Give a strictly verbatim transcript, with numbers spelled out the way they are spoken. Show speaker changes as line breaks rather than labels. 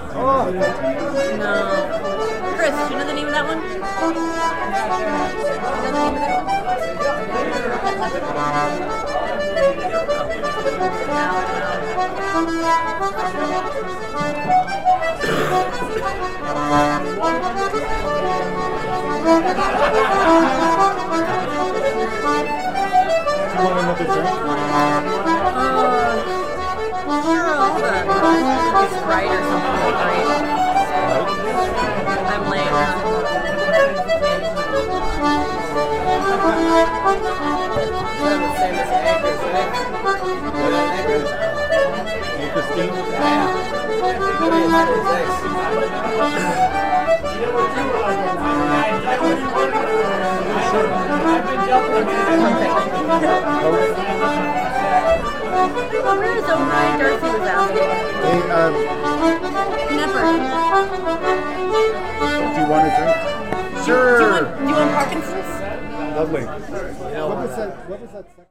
Oh.
No. Chris, do you know the name of that one? Do you know the name of that
Do you want another drink?
Uh, sure, I'll have a Sprite or something like that. I'm lame.
Same as Anchors, right? Anchors?
Anchor Steam?
Yeah. What is this?
Where is O'Brien Darcy was out?
Hey, um,
Never.
do you want a drink?
Do you want, do you want Parkinson's?
Lovely.
You know,
What was that? What was that?